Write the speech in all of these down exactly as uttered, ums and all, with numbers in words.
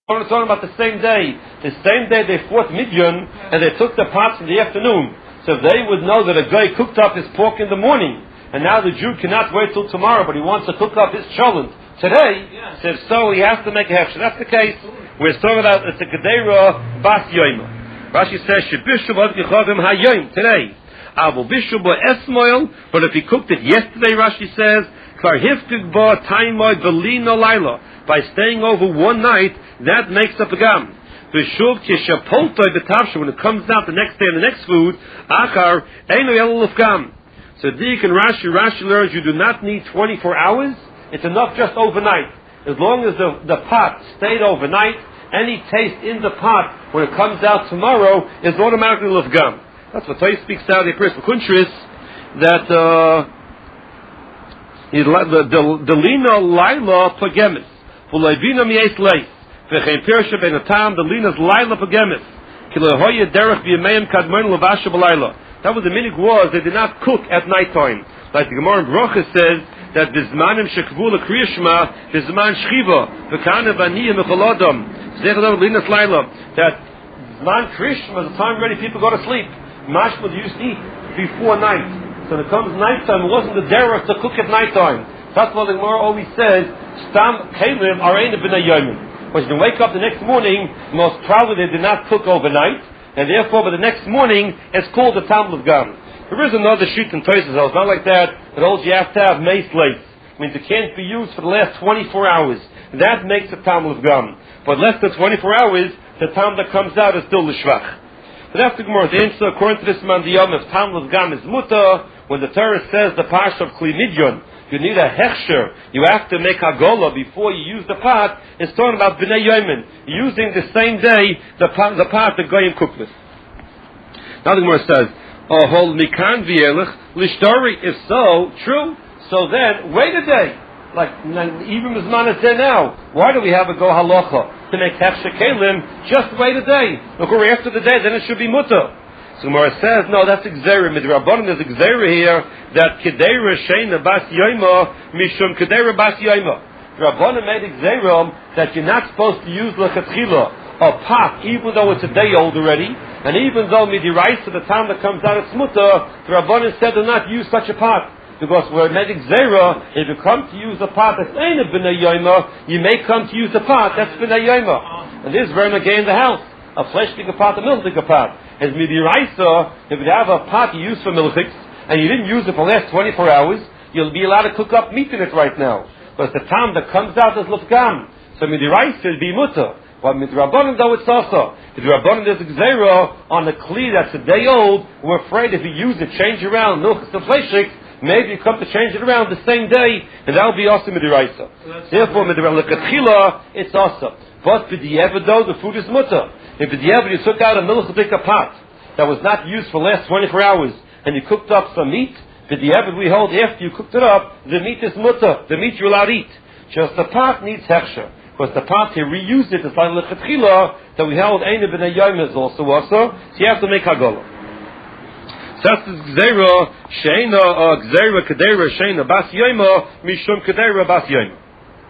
We're talking about the same day. The same day they fought Midian, and they took the pots in the afternoon. So they would know that a guy cooked up his pork in the morning, and now the Jew cannot wait till tomorrow, but he wants to cook up his cholent today. Yeah. So if so, he has to make a hefsher. That's the case. We're talking about it's a Gedera Bas Yoima. Rashi says, Shebishu b'ad yichavim hayoim, today. Avu bishu bo esmoil, but if he cooked it yesterday, Rashi says, Kvar hifkig bo taimoy velino laila. By staying over one night, that makes up a gam. When it comes out the next day and the next food, achar eino yelul gam. So Dik and Rashi, Rashi learns you do not need twenty-four hours. It's enough just overnight. As long as the, the pot stayed overnight, any taste in the pot when it comes out tomorrow is automatically lufgam. That's what Toy speaks out of the Christmas countries that uh, the the lina laila plagemis. That was the minig was they did not cook at night time. Like the Gemara in Brochus says that bizmanim shekvu lekriyishma bizman shchiva v'kana v'aniyah mecholodom zechadam linas laila. That zman kriyishma is the time ready people go to sleep. Mashma used to eat before night. So when it comes nighttime, it wasn't the derech to cook at night time. That's what the Gemara always says. Stam kelim areina b'nei yomim. When you wake up the next morning, most probably they did not cook overnight, and therefore by the next morning it's called the Talmud Gam. There is another sheet in Tosfos. It's not like that. It holds you have to have mace lace. It means it can't be used for the last twenty-four hours. That makes the Talmud Gam. But less than twenty-four hours, the Talmud that comes out is still the Shvach. But after Gemara, the answer according to this man, the Yom, if Talmud Gam is muta, when the Torah says the parsha of Kli Midyon, you need a hechsher. You have to make hagola before you use the pot. It's talking about b'nei yomin, using the same day the pot, the pot the goyim cooked with. Now the Gemara says, "Oh, hold mikan v'yelech lishtari." If so, true. So then, wait a day. Like even Mizman is there now. Why do we have a go halacha to make hechsher kelim? Just wait a day. Look, after the day, then it should be mutter. So Gemara says, no, that's Gzeira. Midrabanan is Gzeira here that Kedera Sheina Bas Yoima Mishum Kedera Bas Yoima. Rabbanan made Gzeira that you're not supposed to use L'Chatchila a pot, even though it's a day old already, and even though Midiraisa, the time that comes out of Smuta, the Rabbanan said do not use such a pot. Because we're made Gzeira, if you come to use a pot that's ain't a B'nai Yoima, you may come to use a pot that's B'nai Yoima. And this is very much in the house. A flesh-digger pot, a milk-digger pot. As midiraisa, if you have a pot you use for milchiks, and you didn't use it for the last twenty-four hours, you'll be allowed to cook up meat in it right now. But the time that comes out is lufgam. So midiraisa will be mutter. But midrabanan though it's also. Midrabanan there's a gzeira on the kli that's a day old. We're afraid if you use it, change around milchiks to fleshik, maybe you come to change it around the same day, and that'll be also midiraisa. So therefore, midiraisa, it's also. But b'di'evad though, the food is mutter. If b'di'evad you took out a milchadika pot that was not used for the last twenty-four hours, and you cooked up some meat, b'di'evad we hold after you cooked it up, the meat is mutter. The meat you're allowed to eat. Just the pot needs hechsher. Because the pot, you reuse it, it's like l'chatchila, that we held Eina b'nei Yom is also also, so you have to make hagolah. So that's Gzeira, Sheina, or Gzeira, Kedera, Sheina, Bas Yoima, Mishum Kedera, Bas Yoima.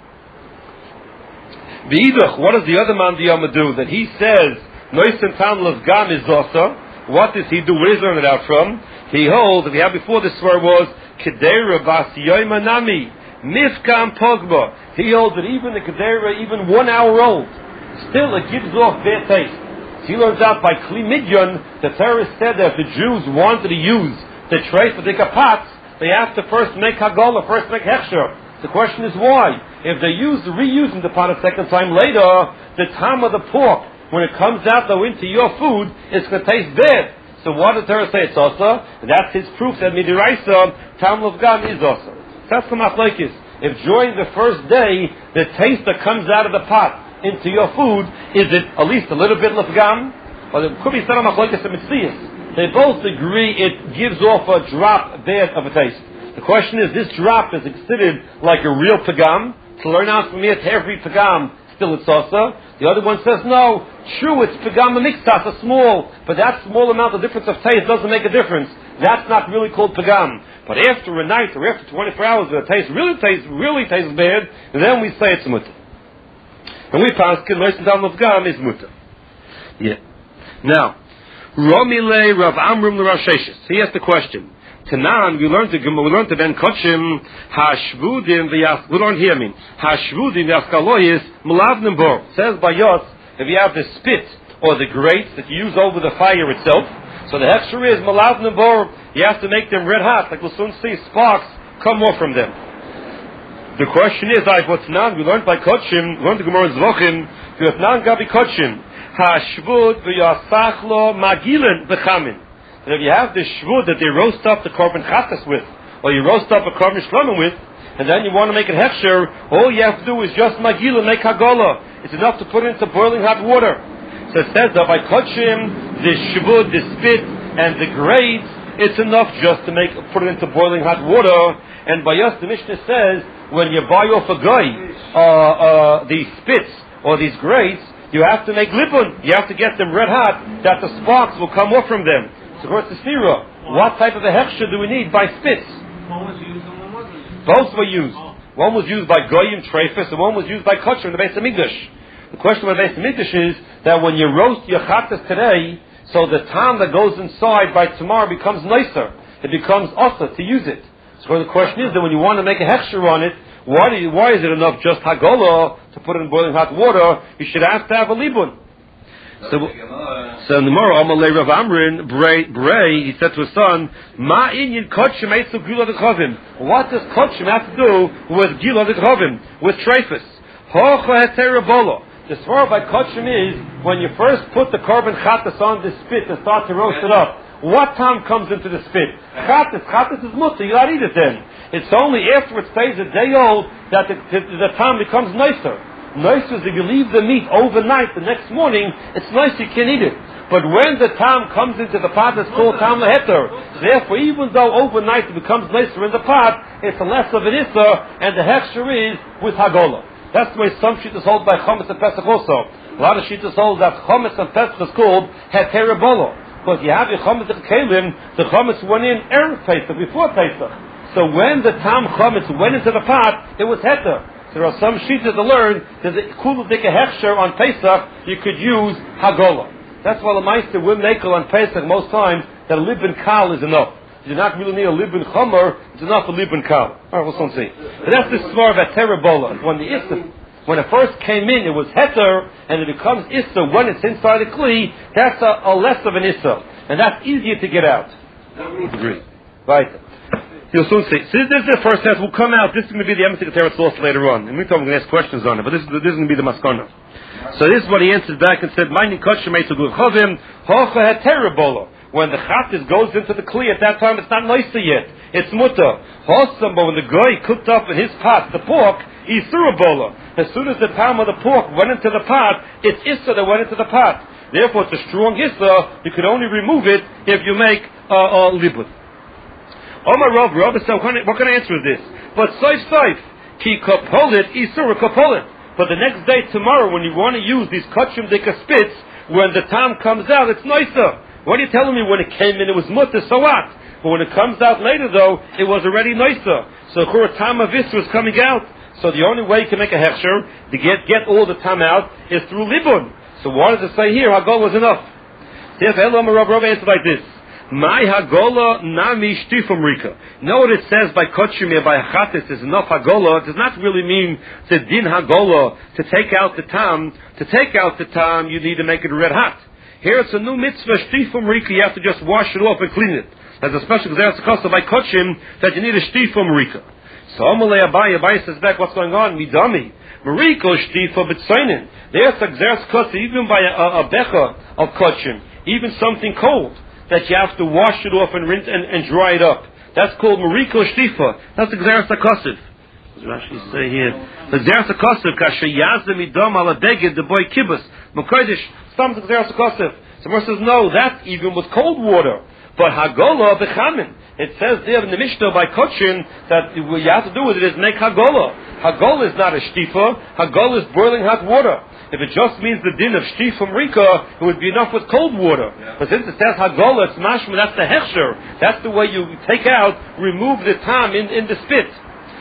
V'idach, what does the other man the Yoma do? That he says, Noisen Tam Gam is also. What does he do? Where is he learning it out from? He holds, that we had before this word was, Kedera Bas Yoima Nami, Mifkam Pogba. He holds that even the Kedera, even one hour old, still it gives off bad taste. So he learns out by Kli Midyon, the terrorist said that if the Jews wanted to use the tray for the pots, they have to first make Hagolah, first make Hechsher. The question is why? If they use reusing the pot a second time later, the time of the pork, when it comes out though into your food, it's going to taste bad. So what does the Torah say? It's also. That's his proof that midiraisa, tam of gam is also. That's the machlokes. If during the first day, the taste that comes out of the pot into your food, is it at least a little bit lefgam? Or it could be said on machlokes and mitzias. They both agree it gives off a drop bad of a taste. The question is, this drop is considered like a real pagam. To learn out from here to every pagam, still it's also. The other one says, no, true, it's pagam mixtas, a small, but that small amount of difference of taste doesn't make a difference. That's not really called pagam. But after a night or after twenty-four hours, the taste really tastes, really tastes bad, and then we say it's mutter. And we pass Nois Tam of Gam is mutter. Yeah. Now, Romile Rav Amram Rav Sheshes. He asked the question. Tanan, we learned to we learned to Ben Kochim Hashvudim v'Yas. We learned here. I mean Hashvudim v'Yaskaloyis Malavnim Bor. Says by Yos, if you have the spit or the grates that you use over the fire itself, so the hechsher is Malavnim Bor. You have to make them red hot, like we'll soon see sparks come off from them. The question is, like what's Tanan? We learned by Kochim. We learned the Gemara Zvochim. Tanan Gabi Kochim. Hashvud v'yasachlo magilin v'chamin. And if you have this shvud that they roast up the korban chatas with, or you roast up a korban shlomim with, and then you want to make it hechsher, all you have to do is just magilin, make hagola. It's enough to put it into boiling hot water. So it says that by kochim, the shvud, the spit, and the grades, it's enough just to make put it into boiling hot water. And by us, the Mishnah says, when you buy off a guy uh, uh, these spits or these grades, you have to make lipun. You have to get them red hot, that the sparks will come off from them. So what's the sira? What type of a hechsher do we need by spits? One was used and one wasn't. Both were used. One was used by goyim treifus, and one was used by kosher in the Beis Hamikdash. The question about the Beis Hamikdash is that when you roast your chatas today, so the time that goes inside by tomorrow becomes nicer. It becomes asa to use it. So the question is that when you want to make a hechsher on it, why, do you, why is it enough just hagolah to put it in boiling hot water? You should have to have a libun. So, so in the Gemara, Amalei Rav Amrin, Bray, Bray, he said to his son, Ma inyan kotshim eitzu gila dekhavim. What does kotshim have to do with gila dekhavim, with treifus? Hocha heterabolo. The svara by kotshim is, when you first put the korban chatas on the spit and start to roast it up, what time comes into the spit? Chatas, chatas is mutter, you gotta eat it then. It's only after it stays a day old that the, the, the time becomes nicer. Nicer is if you leave the meat overnight, the next morning, it's nice, you can eat it. But when the time comes into the pot, it's called tam leheter. Therefore, even though overnight it becomes nicer in the pot, it's less of an issa, and the hechsher is with hagolah. That's the way some shittas hold by Chometz and Pesach also. A lot of shittas hold that Chometz and Pesach is called heterabolo. Because you have your Chometz and Kelim, the Chometz went in Erev Pesach, before Pesach. So when the Tam Chometz went into the pot, it was heter. There are some shittas to learn that the Kulu Dika Hechsher on Pesach, you could use hagolah. That's why the Meister will make on Pesach most times that a libin kal is enough. You do not really need a libin chomer, it's enough a libin kal. Alright, we'll soon see. But that's the svar of a terabola. When the issa, when it first came in, it was heter, and it becomes issa when it's inside the kli, that's a, a less of an issa. And that's easier to get out. Agree. Right. You'll soon see. So this is the first test. We'll come out. This is going to be the Emet Teretz lost later on. And we're going to ask questions on it. But this is, this is going to be the maskana. So this is what he answered back and said, When the chatas goes into the kli, at that time it's not nicer yet. It's mutter. But when the guy cooked up in his pot the pork, isurabola. As soon as the time of the pork went into the pot, it's issa that went into the pot. Therefore, it's a strong issa. You could only remove it if you make a uh, uh, libut. Omar Rav, Rav, what kind of answer is this? But soif soif, ki kapolit, isura kapolit. But the next day, tomorrow, when you want to use these kachim dika spits, when the time comes out, it's nicer. What are you telling me? When it came in, it was mutter, so what? But when it comes out later, though, it was already nicer. So the time of this was coming out. So the only way you can make a hechsher, to get, get all the time out, is through libun. So what does it say here? Hagol was enough. Therefore, Elom Rav Rav answered like this. My hagola nami shtifum rika. Know what it says by kochimir, by chatis, is enough hagola. It does not really mean to din hagola, to take out the tam. To take out the tam, you need to make it red hot. Here it's a new mitzvah, shtifum rika. You have to just wash it off and clean it. There's a special gzeras kosa by kochim that you need a shtifum rika. So Amalei Abai, Abai says back, what's going on? Midami. Mariko shtifa b'tzainin. There's a gzeras kosa even by a, a, a becha of kochim, even something cold, that you have to wash it off and rinse and, and dry it up. That's called Mariko Shtifa. That's the Gzeras HaKosiv. What does Rashi say here? The Gzeras HaKosiv, Kasher Yazem Idom Ala Deged, the boy Kibbutz, Mokodesh, some the Gzeras HaKosiv. Someone says, no, that's even with cold water. But Hagolah B'chamin. It says there in the Mishnah by Kochin that what you have to do with it is make Hagolah. Hagolah is not a Shtifa. Hagolah is boiling hot water. If it just means the din of shtifum rika, it would be enough with cold water. Yeah. But since it says hagolah, it's mashma, that's the hechsher. That's the way you take out, remove the tam in, in the spit.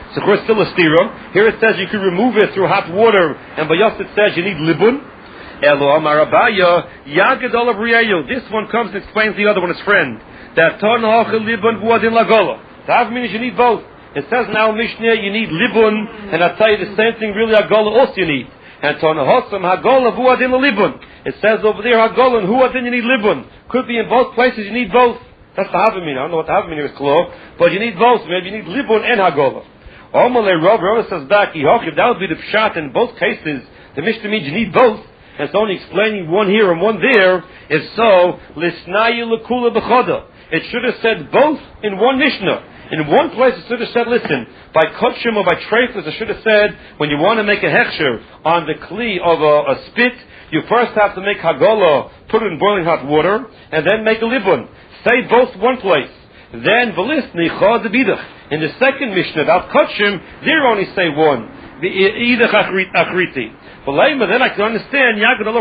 So of course still a stira. Here it says you can remove it through hot water, and by Yos it says you need libun. Elo Amar Abaya Yagadol Abriyayu. This one comes and explains the other one, his friend. That Ton Hachel Libun Vuadin Lagola. That means you need both. It says now Mishnah you need libun, and I tell you the same thing really Hagola also you need. And Ton Hachel Hagola Vuadin Libun. It says over there Hagola and Vuadin you need libun. Could be in both places you need both. That's the Havamina. I don't know what the Havamina is called, but you need both. Maybe you need libun and Hagola. Omale Rav Rav says back, if that would be the pshat in both cases, the Mishnah means you need both. And it's only explaining one here and one there. If so, Lisnayu Lekula B'choda. It should have said both in one Mishnah. In one place it should have said, listen, by Kotshim or by Treifus, it should have said, when you want to make a hechsher on the kli of a, a spit, you first have to make Hagola, put it in boiling hot water, and then make a libun. Say both one place. Then, Velis Nichad Bidach. In the second Mishnah, about Kotshim, there only say one. The Idach Achriti. Then I can understand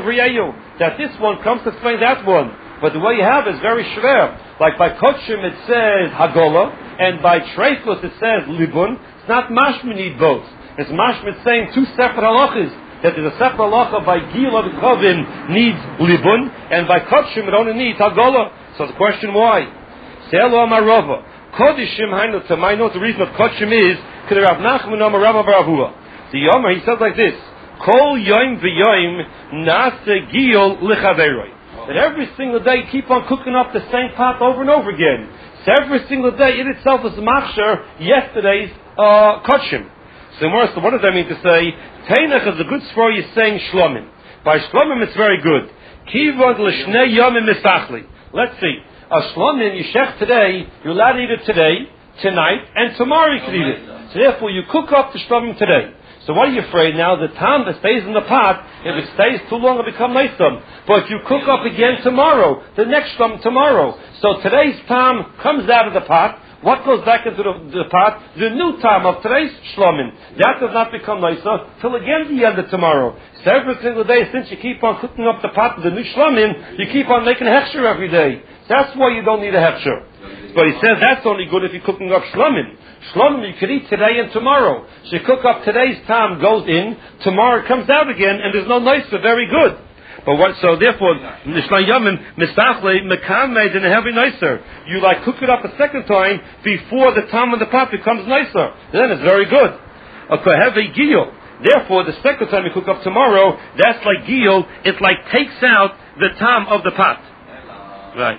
that this one comes to explain that one. But the way you have it is very shver. Like by Kotshim it says Hagola, and by Treifus it says Libun. It's not mashma need both. It's mashma saying two separate halachas. That there's a separate halacha by Gil of Kovin needs Libun, and by Kotshim it only needs Hagola. So the question why? Se'elo Amarova. Kodishim Hainu Tamai. Know what the reason of Kotshim is? Because Rav Nachman Amar Rav Baravua. The Yomer, he says like this. Kol yoim v'yoim nase giyol l'chaveroi. That every single day you keep on cooking up the same pot over and over again. So every single day it itself is machshir yesterday's uh, kotshim. So more, so what does that mean to say? Teinach is a good svor you're saying shlomim. By shlomim it's very good. Kivod l'shnei yomim misachli. Let's see. A shlomim you shech today, you're allowed to eat it today, tonight, and tomorrow you can eat it. So therefore you cook up the shlomim today. So what are you afraid now? The time that stays in the pot, if it stays too long, it'll become nice. But if you cook up again tomorrow, the next time tomorrow. So today's time comes out of the pot. What goes back into the, the pot? The new time of today's shlomin. That does not become nicer till again the end of tomorrow. So every single day, since you keep on cooking up the pot with the new shlomin, you keep on making a hechsher every day. That's why you don't need a hechsher. But he says that's only good if you're cooking up shlomin. Shlomin you can eat today and tomorrow. So you cook up today's time, goes in, tomorrow it comes out again, and there's no nicer, very good. But what, so therefore, Nishma Yamin, Mistachle, Mekame, didn't have a nicer. You like cook it up a second time before the time of the pot becomes nicer. Then it's very good. Okay, have a giyul. Therefore, the second time you cook up tomorrow, that's like giyul. It's like takes out the time of the pot. Right.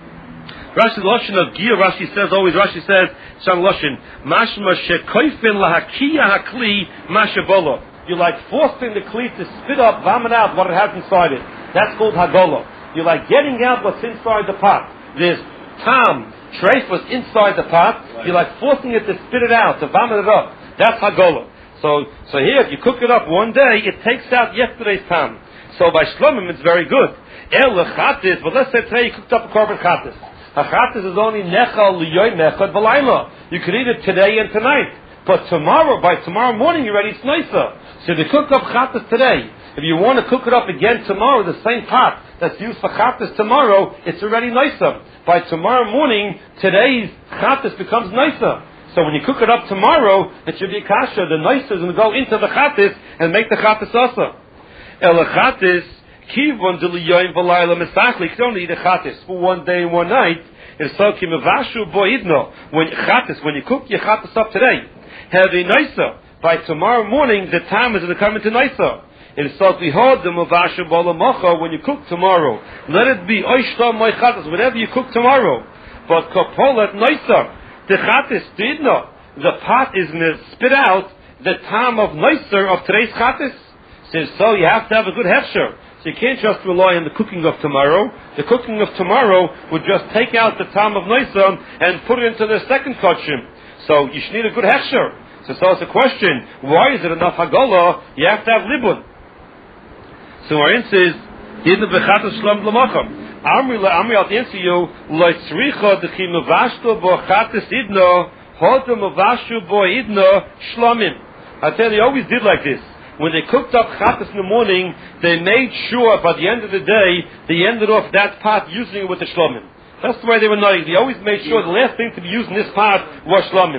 Rashi Loshin of Giyul, Rashi says always, Rashi says, Sham Loshin, Mashma shekoifin lahakiya hakli mashabolo. You're like forcing the kli to spit up, vomit out what it has inside it. That's called hagola. You're like getting out what's inside the pot. There's tam, treif was inside the pot. You're like forcing it to spit it out, to vomit it up. That's hagola. So, so here, if you cook it up one day, it takes out yesterday's tam. So by shlomim, it's very good. El lechatis, but let's say today you cooked up a korban chatis. A chatis is only nechal liyoy mechad v'layla. You can eat it today and tonight. But tomorrow, by tomorrow morning, you're ready, it's nicer. So if you cook up chatas today, if you want to cook it up again tomorrow, the same pot that's used for chatas tomorrow, it's already nicer. By tomorrow morning, today's chatas becomes nicer. So when you cook it up tomorrow, it should be kasha. The nicer is going to go into the chatas and make the chatas also. El chatas, kivon deliyoyim v'layla misachli. You can only eat a chatas for one day and one night. It's so kimavashu boidno. When chatas, when you cook your chatas up today, have a nicer. By tomorrow morning, the time is going to come into nicer. It is so behold the mavashu bolamacha when you cook tomorrow. Let it be oishtam my chatas, whatever you cook tomorrow. But kopolet nicer. The chatas did not. The pot is going to spit out the time of nicer of today's chatas. Says so you have to have a good hefsher. So you can't just rely on the cooking of tomorrow. The cooking of tomorrow would just take out the time of nicer and put it into the second kotshim. So you should need a good hefsher. So, so it's a question, why is it enough hagolah? You have to have libun. So our answer is, Yidna b'chatas shlam l'macham. Amri Amri, I'll answer you, Lo tzricha d'chi mevashto bo chatas idno, hodo mevashu bo idno shlamim. I tell you, they always did like this. When they cooked up chatas in the morning, they made sure by the end of the day, they ended off that pot using it with the shlamim. That's the way they were knowing. They always made sure the last thing to be used in this pot was shlamim.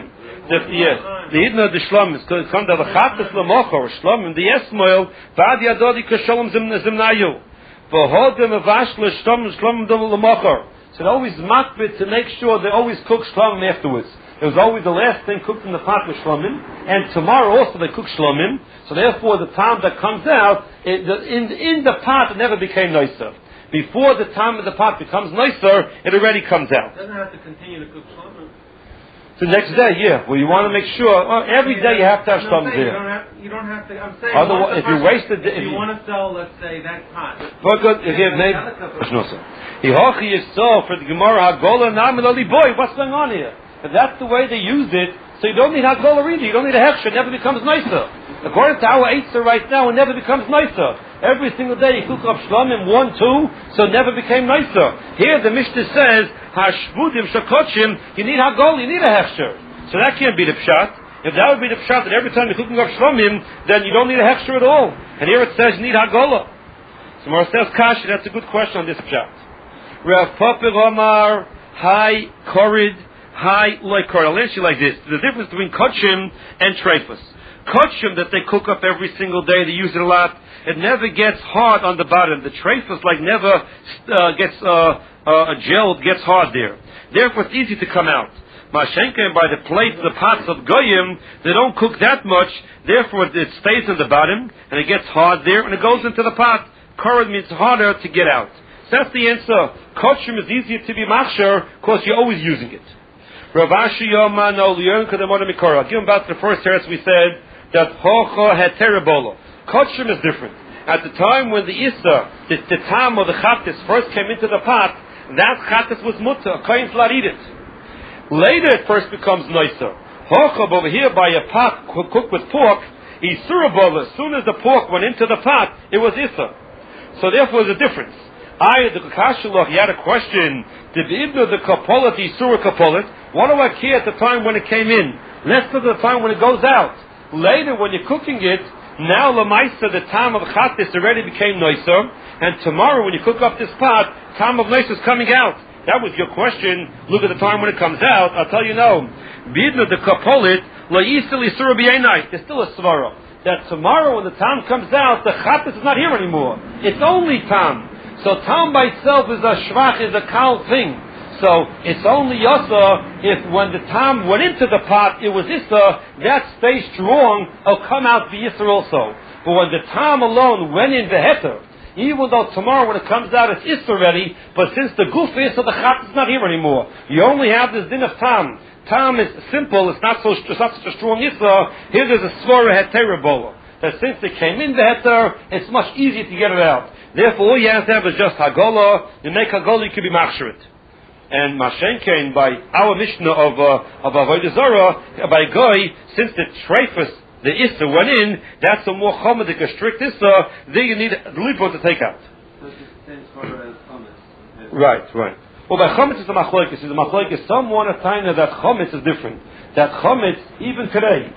The, yeah, the Idna the Shlom is going to come to the Chatas Lamocha or Shlom in the Esmoil, Bad Yadodi Kasholom Zimnayu. Vahodem Avashla Shlom Shlom Lamocha. So they always makbid to make sure they always cook Shlomim afterwards. It was always the last thing cooked in the pot with Shlomim, and tomorrow also they cook Shlomim. So therefore, the time that comes out, it, the, in in the pot, it never became nicer. Before the time of the pot becomes nicer, it already comes out. It doesn't have to continue to cook Shlomim. The next day, yeah. Well, you want to make sure, well, every day you have to have no, Shlomim there. You there. don't have, you don't have to, I'm saying, Otherwise, if you wasted, if, if you, you want to sell, let's say, that pot. Well, good. If you have made, no, sir. Hihochi is so for the Gemara Hagola Naminali boy. What's going on here? If that's the way they used it, so you don't need Hagola either. You don't need a Hechsher. It never becomes nicer. According to our Eitzah right now, it never becomes nicer. Every single day you cook up Shlomim one, two, so it never became nicer. Here the Mishnah says Hashvudim Shakochim. You need Hagola. You need a Hechsher. So that can't be the pshat. If that would be the pshat, that every time you're cooking up Shlomim, then you don't need a Hechsher at all. And here it says you need Hagola. So Mar says Kashi. That's a good question on this pshat. Rav Popir Omar, Hi Korid, Hi Loy Korid. I'll answer you like this. The difference between Kochim and Treifus. Kochim that they cook up every single day, they use it a lot, it never gets hard on the bottom. The Treifus like never uh, gets uh, uh, gelled, gets hard there. Therefore it's easy to come out. Mashenka, and by the plates, the pots of Goyim, they don't cook that much, therefore it stays in the bottom, and it gets hard there, and it goes into the pot. Korid means harder to get out. So that's the answer. Kochim is easier to be machsher because you're always using it. Rav Ashi Yoma no liyon kadamona mikora. I'll give him back to the first teretz we said that hocha heterebola. Kochim is different. At the time when the Issa, the, the tam or the chatis first came into the pot, that chatis was mutter. A kohen not eat it. Later it first becomes nicer. Hocha over here by a pot cooked with pork, isurabola. As soon as the pork went into the pot, it was Issa. So therefore there's a difference. I, the Kakashaloch, he had a question. Did the Ibn the Kapolit, the Isura Kapolit, what do I care at the time when it came in? Less than the time when it goes out. Later, when you're cooking it, now Lamaisa, the time of Chatis already became nicer, and tomorrow when you cook up this pot, time of nicer is coming out. That was your question. Look at the time when it comes out. I'll tell you no. Bidna the Kapolit, La Yisel Isura B'Yainai. There's still a svara. That tomorrow when the time comes out, the Chatis is not here anymore. It's only time. So tam by itself is a shvach, is a kal thing. So it's only yasa if when the tam went into the pot, it was issa, that stays strong, it'll come out the issa also. But when the tam alone went in the heter, even though tomorrow when it comes out it's issa already, but since the guf issa, the chat is not here anymore. You only have this din of tam. Tam is simple, it's not so it's not such a strong issa. Here there's a svara heterebola. That since it came in the heter, it's much easier to get it out. Therefore, all you have to have is just Hagola. You make Hagola, you can be Machsherit. And Mashenkein, by our Mishnah of uh, of Avodah Zarah, by Goy, since the Treifus, the Issa went in, that's a more Chomedik, a strict Issa, there you need the Lipo to take out. So it's the same sort of as Chometz. Right, right. Well, by Chometz is a Machlokes. The Machlokes, some want to find that Chometz is different. That Chometz, even today,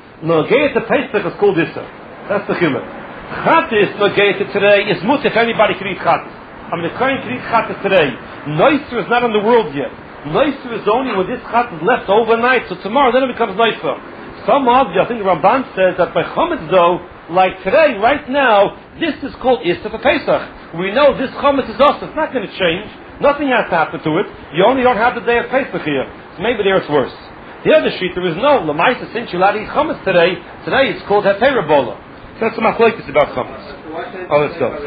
Nogei to Pesach is called Issa. That's the Chimah. Chatis located today is mutter if anybody can eat chatis. I mean, the kohen can eat chatis today. Noiser is not in the world yet. Noiser is only when this chatis is left overnight, so tomorrow then it becomes noiser. Some of you, I think the Ramban says that by chometz though, like today, right now, this is called Issa for Pesach. We know this chometz is us. It's not going to change. Nothing has to happen to it. You only don't have the day of Pesach here. So maybe there it's worse. The other shita is no. Lamaisa, since you're allowed to eat chometz today, today it's called Heterebola. That's a machlokes about chametz. Oh, let's go.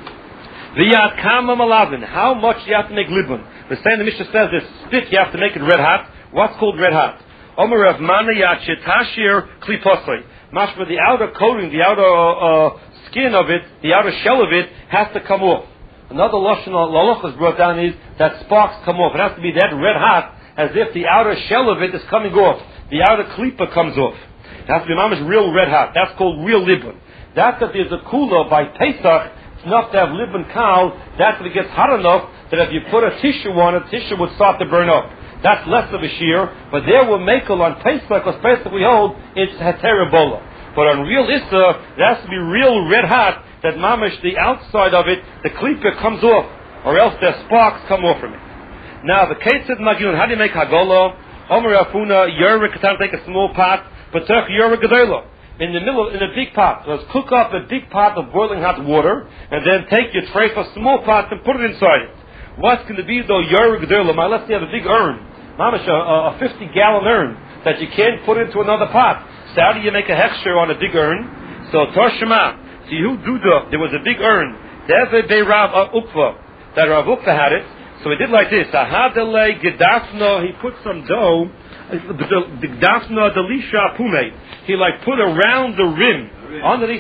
V'yat kama malavin. How much do you have to make libun? The same the Mishnah says this stick you have to make it red hot. What's called red hot? Omer Rav Mana yat shetashir kliposay. Mashma, the outer coating, the outer uh, skin of it, the outer shell of it has to come off. Another lashon lalachas brought down is that sparks come off. It has to be that red hot as if the outer shell of it is coming off. The outer klipa comes off. It has to be mamish real red hot. That's called real libun. That's that there's a kula by Pesach, it's enough to have libun kal, that's if it gets hot enough that if you put a tissue on it, tissue would start to burn up. That's less of a shear, but there we're makel on Pesach, because Pesach we hold, it's heterebola. But on real Issa, it has to be real red hot, that mamish, the outside of it, the klipa comes off, or else the sparks come off from it. Now, the Ketzed Magilun, how do you make Hagolah? Omer Afuna, Yerek Katan, take a small pot, but Turk Yerek Gedela. In the middle, in a big pot. Let's cook up a big pot of boiling hot water, and then take your tray for small pot and put it inside it. What's going to be though Yerek Gedela? My let's say you have a big urn, mamash, a, a fifty gallon urn that you can't put into another pot. So how do you make a hechsher on a big urn? So Toshima, see who do the? There was a big urn. Deve Be Rav Ukva, that Rav Ukva had it. So he did like this. Ahadele Gedafno, he put some dough. Gedafno Delisha Pume. He like put around the rim, underneath